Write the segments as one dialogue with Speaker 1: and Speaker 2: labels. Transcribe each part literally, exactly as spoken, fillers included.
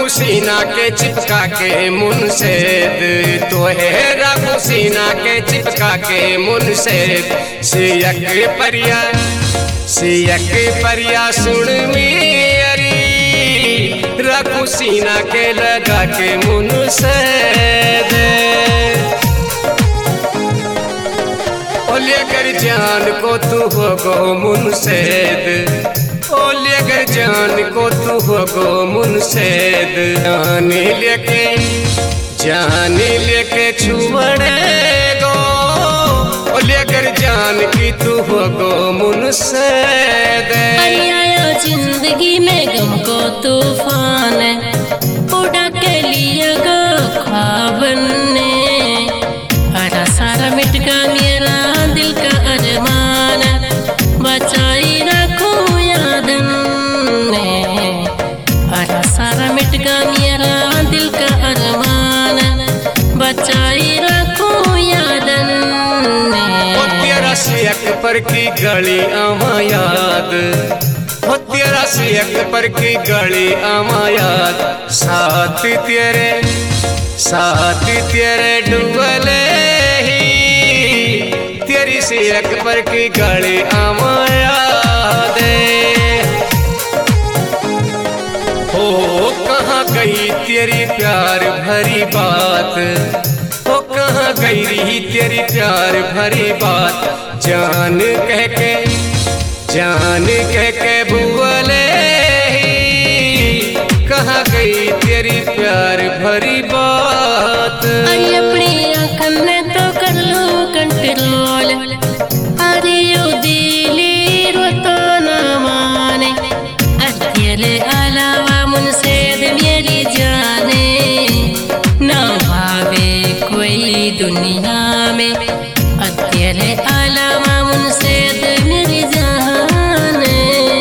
Speaker 1: रखू सीना के चिपका के मुनसेद, तो है रखू सीना के चिपका के मुनसेद। सियक परिया सियक परिया सुन मेरी, रखू सीना के लगा के मुनसेद। लेकर जान को तू हो गो मुनसेद, ओ लेकर जान को तू हो गो मुनसेद। जान लेके जान लेके छुड़े गो, ओ लेकर जान की तू हो गो मुनसेद।
Speaker 2: आया जिंदगी में गम को तूफान, उड़ा के लिए गो ख्वाब ने, हरा सारा मिट गया मेरा दिल का अरमान, बचाई रखूं याद ने। हरा सारा मिट गया मेरा दिल का अरमान, बचाई रखूं याद ने।
Speaker 1: ओ तेरा सियक पर की गली आमा याद, ओ तेरा सियक पर की गली आमा याद। साथ तेरे साथ तेरे डुबले ही, तेरी सियक पर की गली आमा याद। हो कहाँ गई तेरी प्यार भरी बात, हो कहाँ गई रही तेरी प्यार भरी बात। जान कह के जान कह के भूले ही, कहाँ गई तेरी प्यार भरी बात।
Speaker 2: अपनी आँखन ने तो कर लो कंट्रोल, अरे यो दिली रोता ना माने, तेरे अलावा मुनसेद मेरी जाने ना भावे कोई दुनिया में, तेरे अलावा मुनसेद मेरी जाने।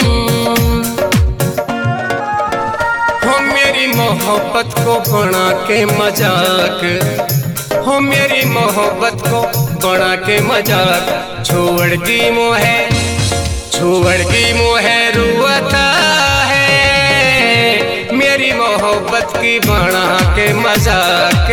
Speaker 1: हो मेरी मोहब्बत को बना के मजाक, हो मेरी मोहब्बत को बना के मजाक। छोड़ दी मोहे छोड़ दी मोहे रुआता है, मेरी मोहब्बत की बना के मजाक।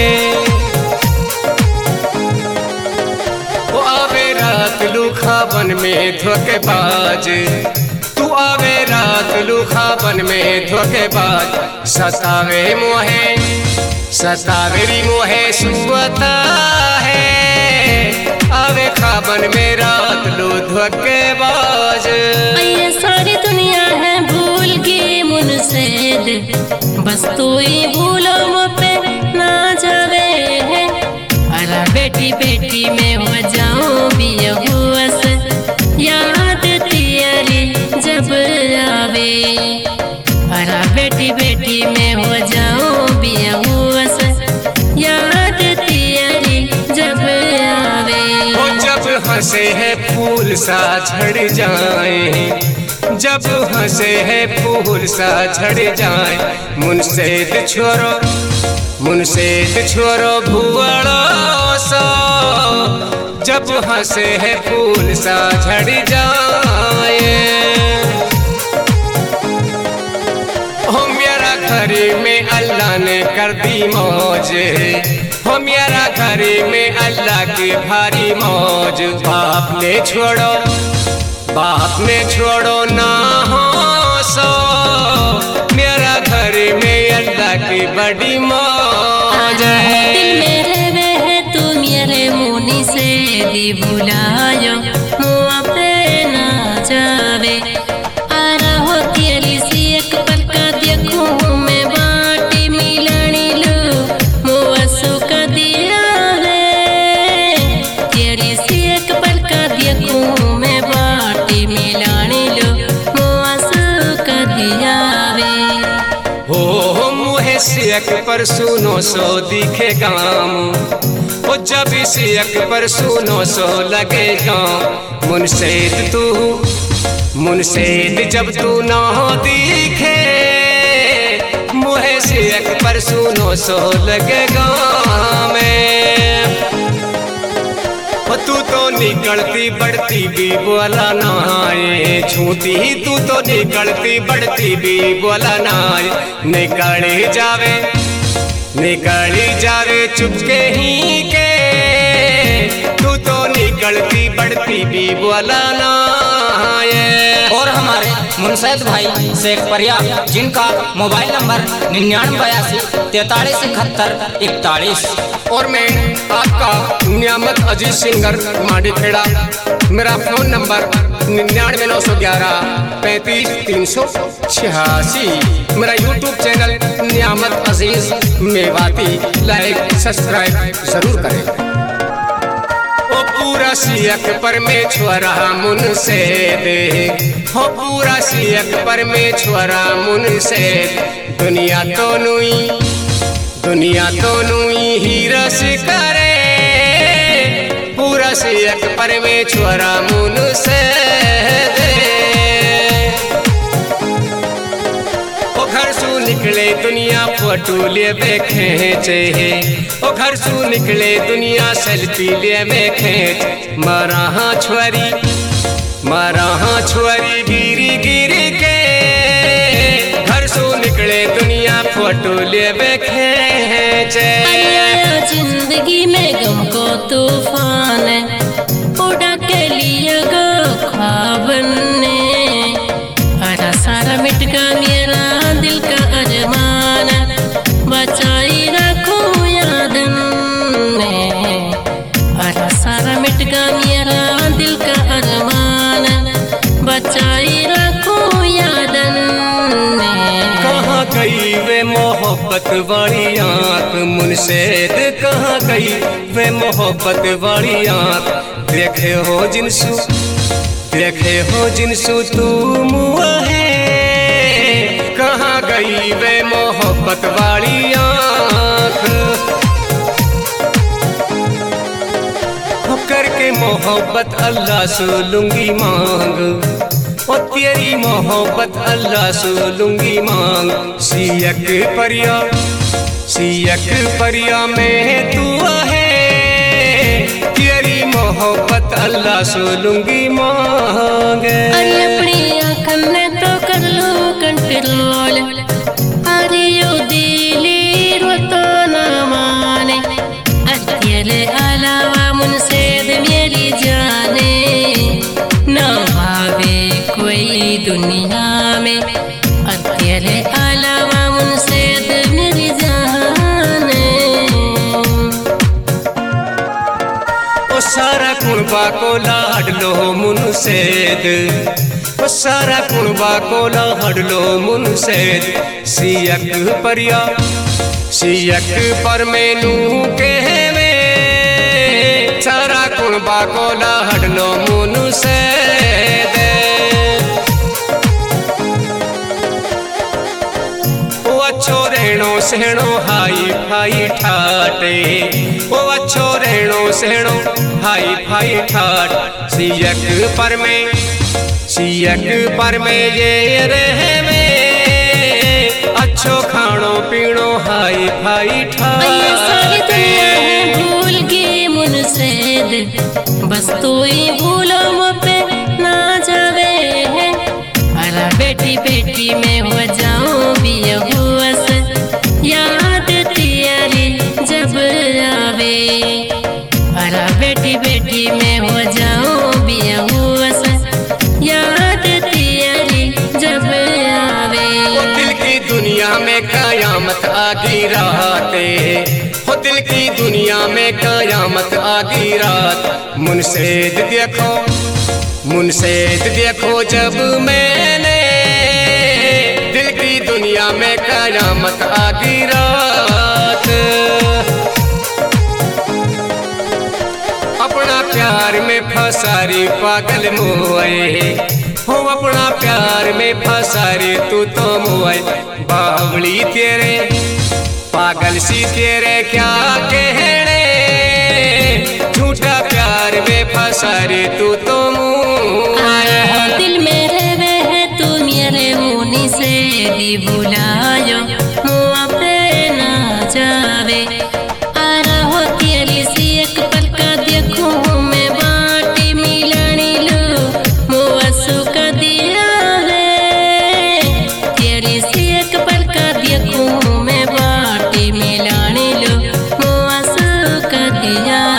Speaker 1: वो आवे रात लुखाबन में धोखेबाज, तू आवे रात लुखाबन में धोखेबाज। सतावे मोहे सतावेरी मोहे सुवता है, आवे खाबन में रात लो धोखेबाज।
Speaker 2: ये सारी दुनिया है भूल गई मुनसेद, बस तू ही भूलो मुझे ना जावे है। अरे बेटी बेटी में हो जाऊं भी हुआस, याद तेरी जब आवे। अरे बेटी बेटी में हो जाऊं भी हुआस, याद तेरी जब आवे।
Speaker 1: वो जब हंसे है फूल सा झड़ जाए, जब हंसे है फूल सा झड़ जाए। मुनसेद छोरो मुनसेद छोरो भुवड़ो सो, जब हंसे है फूल सा झड़ जाए। हो मेरा घरी में अल्लाह ने कर दी मौज, हो मेरा घरी में अल्लाह की भारी मौज। बाप ने छोड़ो बाप ने छोड़ो ना हो सो, मेरा घरी में अल्लाह की बड़ी मौज है।
Speaker 2: दिल मेरे में है तू मेरे मुनी से दी बुलायो, मुँह पे ना जावे। आरा हो तेरी सी एक पल का देखूं मैं बाटी मिलानी लो, मुँह सुका दिया रे। तेरी सी एक पल का देखूं मैं बाटी मिलानी लो, मुँह सुका दिया वे।
Speaker 1: हो मुहे सियक पर सुनो सो दिखे गाम, वो जब सियक पर सुनो सो लगे गाँव। मुनसेद तू मुनसेद जब तू ना दिखे, मुहे सियक पर सुनो सो लगे गाँव में। वो तू तो निकलती बढ़ती भी बोला नाए, झूठी तू तो निकलती बढ़ती भी बोला नाए। निकली जावे निकली जावे चुपके ही के, तू तो निकलती बढ़ती भी बोला नाए।
Speaker 3: और हमारे मुनसैद भाई शेख परिया, जिनका मोबाइल नंबर निन्यानवे बयासी तैतालीस इकहत्तर इकतालीस।
Speaker 1: और मैं आपका नियामत अजीज सिंगर माडी खेड़ा, मेरा फोन नंबर निन्यानवे नौ सौ ग्यारह पैंतीस तीन सौ छियासी। मेरा YouTube channel Niyamat Aziz Mewati, like subscribe जरूर करें। ओ पूरा सियक परमेश्वरा मुन से दे, हो पूरा सियक परमेश्वरा मुन से। दुनिया तो नुई दुनिया तो नुई ही रस करे, पूरा सियक परमेश्वरा मुन से दे। ओ घर सू निकले दुनिया फोटो ले खेचे, ओ घर सू निकले दुनिया सेल्फी ले खेच। मारा हाँ छुरी मारा हाँ छुरी गिरी गिरी के, घर सू निकले दुनिया फोटो ले खेचे।
Speaker 2: जिंदगी में गम को तूफान उड़ा के लिया गो ख्वाब ने, हरा सारा मिट गया मेरा दिल का अरमान, बचाई रखो याद ने। हरा सारा मिट गया मेरा दिल का अरमान, बचाई रखो याद ने।
Speaker 1: कहाँ गई वे मोहब्बत वाली आँख मुनसेद, कहाँ गई वे मोहब्बत वाली आँख। देखे हो जिनसू देखे हो जिनसू तू मुआ है, कहाँ गई वे मोहब्बत वाली आँख। करके मोहब्बत अल्लाह से लूंगी मांग, ओ तेरी मोहब्बत अल्लाह से लूंगी मांग। सियक परिया सियक परिया में तू है, तेरी मोहब्बत अल्लाह से लूंगी मांग।
Speaker 2: अरे अपनी आँखन ने तो कर लो कंट्रोल, अरे यो दिली रोतो ना माने। अकेले अलावा मुनसेद मेरी जाने, ना भावे कोई दुनिया में। अकेले अलावा मुनसेद मेरी जाने।
Speaker 1: ओ सारा कुणबा को लाड लो मुनसेद, ओ सारा कुणबा को लाड लो मुनसेद। सियक परिया सियक पर मैनू कहवे, सारा कुणबा को लाड लो मुनसेद। ओ अच्छो रहणो सहणो हाई फाई ठाटे, ओ अच्छो रहणो सहणो हाई फाई ठाट। सियक पर में सियक पर में ये रहवे, अच्छो खाणो पीणो हाई फाई ठाट।
Speaker 2: भूल गई मुनसेद, बस तू ही भूलो मुझे ना जावे। अरे बेटी बेटी में हो जाऊं बेहोश, याद तेरी जब आवे। अरे बेटी बेटी में हो जाऊं बेहोश, याद तेरी जब आवे।
Speaker 1: दिल की दुनिया में कयामत आगी राते, हो दिल की दुनिया में कयामत आगी रात। मुनसेद देखो मुनसेद देखो जब मैंने, दिल की दुनिया में कयामत आगी रात। अपना प्यार में फसारी पागल मोए, हो अपना प्यार में फसारी तू तो मोए। बावली तेरे पागल सी तेरे क्या कहने, झूठा प्यार में फसारी तू तो मोए।
Speaker 2: दिल में रहे है तू मेरे मुनी से भी बुलायो, मुआ पे ना जावे। आ रहा हो तेरी सी एक पल का देखूं मैं दिया